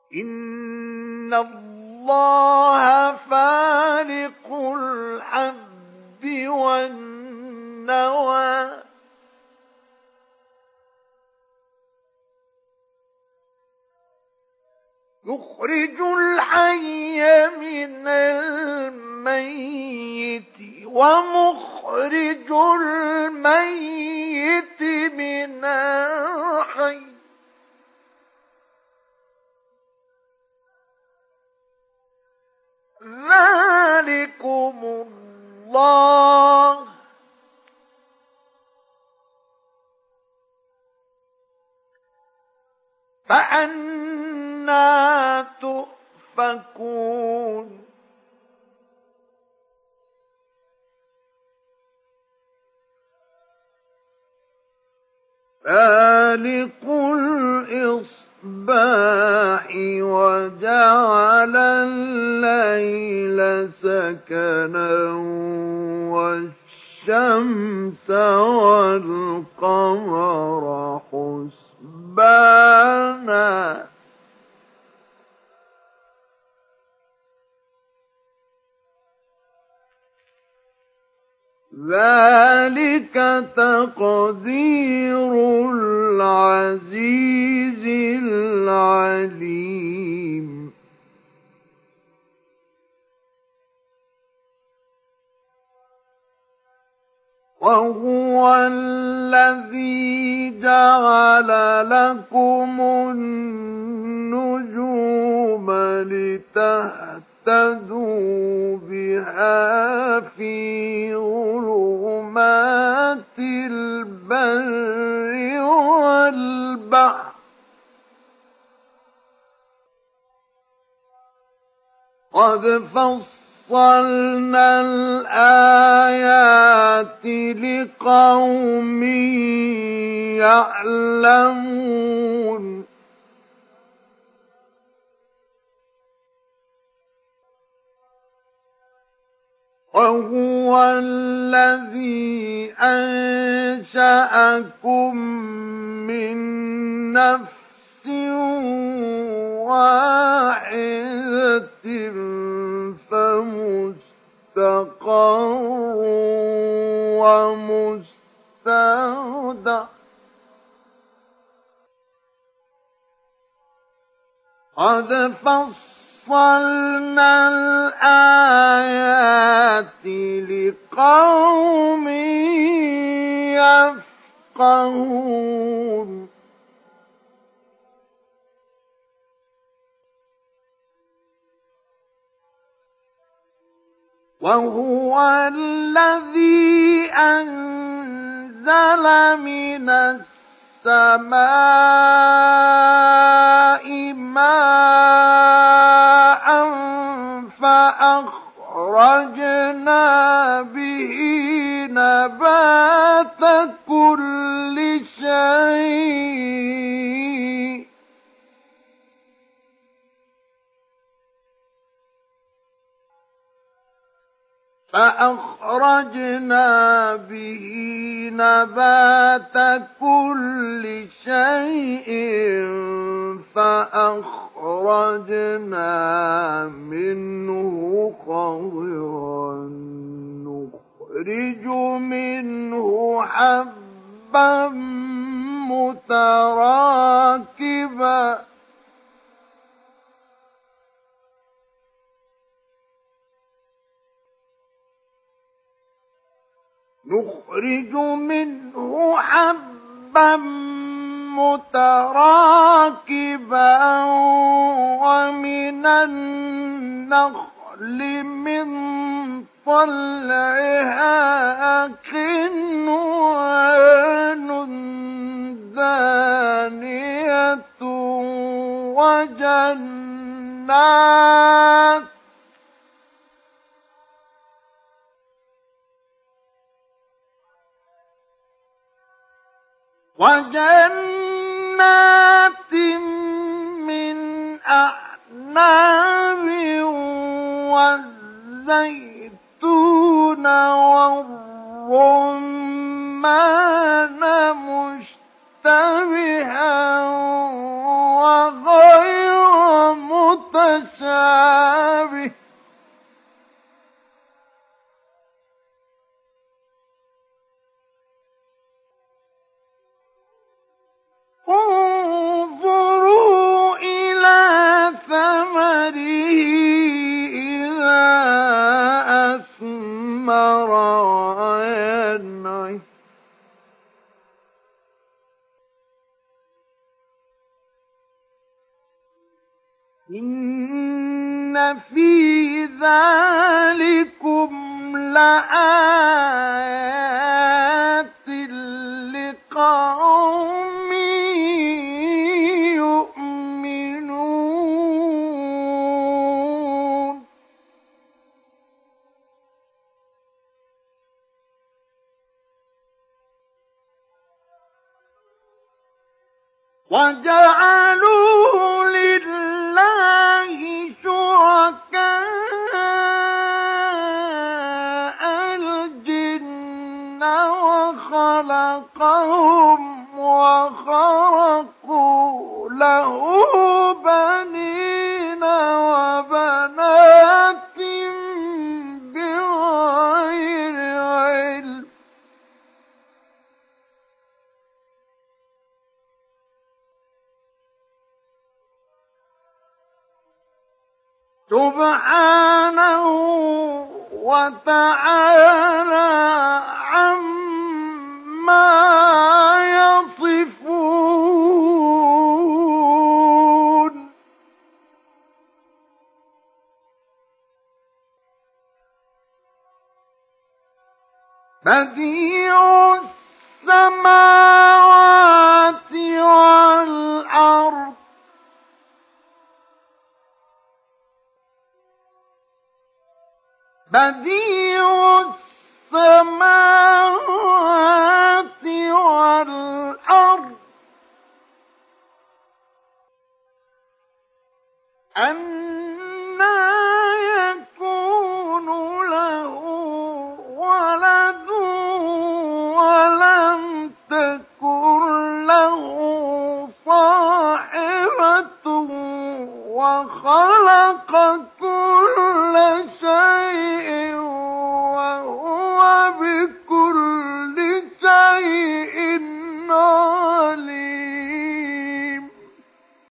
إن الله فالق الحب والنوى يخرج الحي من الميت ومخرج الميت من الحي ذلكم الله فأنى تؤفكون فالق الإصباح وجعل الليل سكنا والشمس والقمر حسبانا ذلك تقدير العزيز العليم وهو الذي جعل لكم النجوم لتهتدوا بها في ظلمات البر والبحر قد فصلنا الآيات لقوم يعلمون وهو الذي أنشأكم من نفس واحدة فمستقر ومستودع قد فصلنا الآيات لقوم يفقهون وهو الذي أنزل من السماء ماء فأخرجنا به نبات كل شيء فأخرجنا منه خضرا نخرج منه حبا متراكبا ومن النخل من طلعها قنوان دانية وجنات من أعناب والزيتون والرمان مشتبها وغير إن في ذلكم لآيات لقوم يؤمنون وجعلوا لله شركاء الجن وخلقهم وخرقوا له بنين وبنات بغير علم سبحانه وتعالى عما يصفون بديع السماوات والأرض بديع السماوات والأرض